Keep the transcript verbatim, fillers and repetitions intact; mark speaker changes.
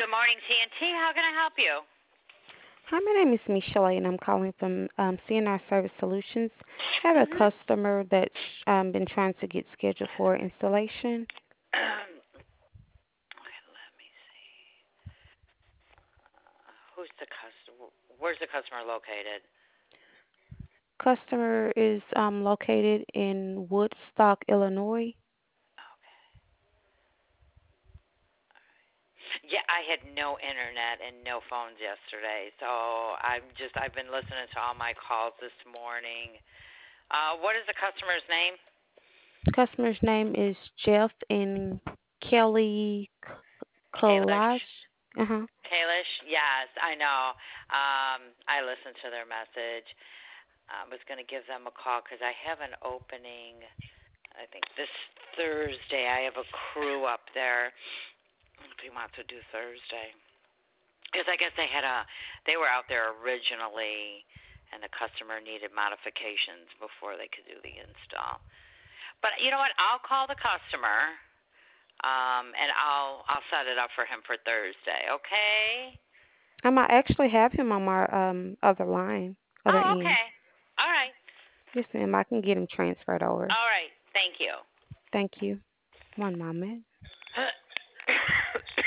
Speaker 1: Good morning, T N T. How can I help you?
Speaker 2: Hi, my name is Michelle, and I'm calling from um, C N R Service Solutions. I have a
Speaker 1: Mhm.
Speaker 2: customer that's um, been trying to get scheduled for installation.
Speaker 1: Okay, let me see. Who's the customer? Where's the customer located?
Speaker 2: Customer is um, located in Woodstock, Illinois.
Speaker 1: Okay. Yeah, I had no internet and no phones yesterday, so I'm just I've been listening to all my calls this morning. Uh, what is the customer's name?
Speaker 2: Customer's name is Jeff and Kelly K-
Speaker 1: Kalish.
Speaker 2: Kalash. Uh huh.
Speaker 1: Kalish. Yes, I know. Um, I listened to their message. I was going to give them a call because I have an opening. I think this Thursday I have a crew up there. If he wants to do Thursday, because I guess they had a they were out there originally, and the customer needed modifications before they could do the install. But you know what? I'll call the customer, um, and I'll I'll set it up for him for Thursday. Okay?
Speaker 2: Um, I actually have him on my um other line, other
Speaker 1: Oh,
Speaker 2: end.
Speaker 1: okay. All right.
Speaker 2: Yes, ma'am. I can get him transferred over.
Speaker 1: All right. Thank you.
Speaker 2: Thank you. One moment.